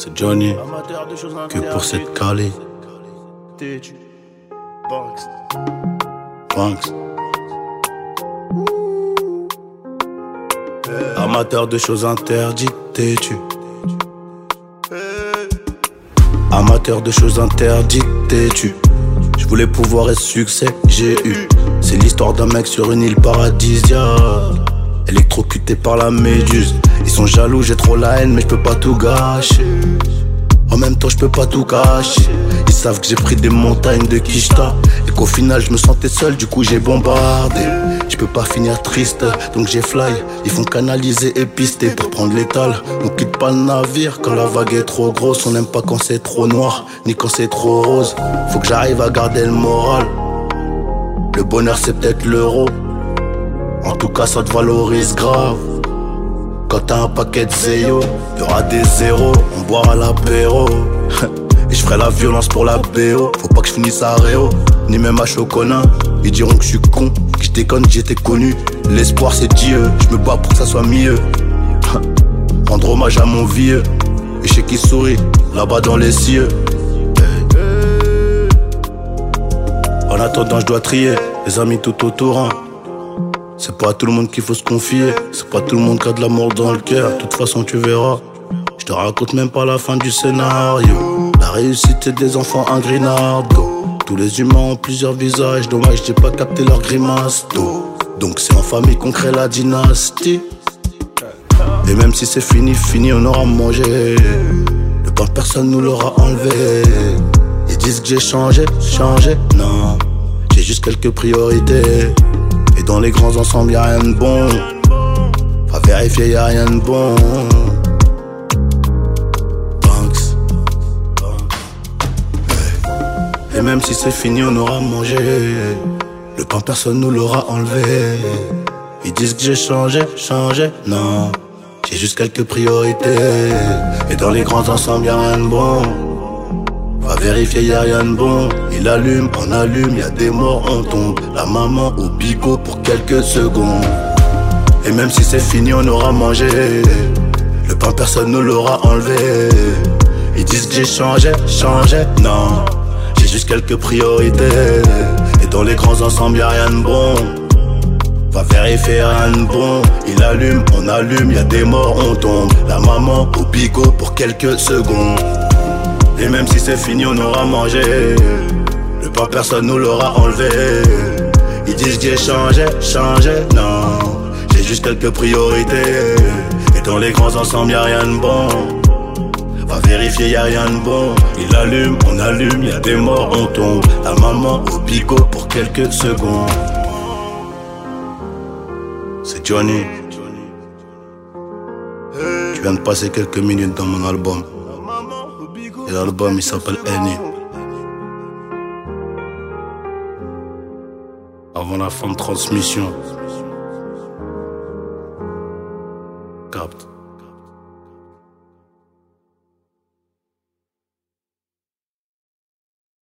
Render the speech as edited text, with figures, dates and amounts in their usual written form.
C'est Johnny, que pour cette Cali. Banks. Amateur de choses interdites, t'es-tu? Amateur de choses interdites, t'es-tu? Je voulais pouvoir et succès, j'ai eu. C'est l'histoire d'un mec sur une île paradisiaque, électrocuté par la méduse. Ils sont jaloux, j'ai trop la haine, mais je peux pas tout gâcher. En même temps, je peux pas tout cacher. Ils savent que j'ai pris des montagnes de Kishta et qu'au final, je me sentais seul, du coup j'ai bombardé. Je peux pas finir triste, donc j'ai fly. Ils font canaliser et pister pour prendre l'étal. On quitte pas le navire quand la vague est trop grosse. On n'aime pas quand c'est trop noir, ni quand c'est trop rose. Faut que j'arrive à garder le moral. Le bonheur c'est peut-être l'euro. En tout cas ça te valorise grave. Quand t'as un paquet de zéyo, y'aura des zéros, on boira l'apéro. Et je ferai la violence pour la BO. Faut pas que je finisse à Réo, ni même à Choconin. Ils diront que je suis con, que je déconne, que j'étais connu. L'espoir c'est Dieu, je me bats pour que ça soit mieux. Rendre hommage à mon vieux. Et je sais qui sourit, là-bas dans les cieux. En attendant je dois trier les amis tout autour, hein. C'est pas à tout le monde qu'il faut se confier. C'est pas tout le monde qui a de l'amour dans le cœur. De toute façon tu verras, je te raconte même pas la fin du scénario. La réussite c'est des enfants en grinardo. Tous les humains ont plusieurs visages. Dommage j'ai pas capté leur grimace d'eau. Donc c'est en famille qu'on crée la dynastie. Et même si c'est fini, fini on aura mangé. Le pain personne nous l'aura enlevé. Ils disent que j'ai changé, non. J'ai juste quelques priorités. Et dans les grands ensembles y'a rien de bon. Va vérifier y'a rien de bon. Banks. Et même si c'est fini on aura mangé. Le pain personne nous l'aura enlevé. Ils disent que j'ai changé, non. J'ai juste quelques priorités. Et dans les grands ensembles y'a rien de bon. Va vérifier y'a rien de bon. Il allume, on allume, y'a des morts, on tombe. La maman au bigot pour quelques secondes. Et même si c'est fini on aura mangé. Le pain personne nous l'aura enlevé. Ils disent que j'ai changé, non. J'ai juste quelques priorités. Et dans les grands ensembles y'a rien de bon. Va vérifier y'a rien de bon. Il allume, on allume, y'a des morts, on tombe. La maman au bigot pour quelques secondes. Et même si c'est fini on aura mangé. Le pain personne nous l'aura enlevé. Ils disent que j'ai changé, non. J'ai juste quelques priorités. Et dans les grands ensembles y'a rien de bon. Va vérifier y'a rien de bon. Il allume, on allume, y'a des morts, on tombe. La maman au bigot pour quelques secondes. C'est Johnny. Tu viens de passer quelques minutes dans mon album. Et l'album il s'appelle Henny. Avant la fin de transmission.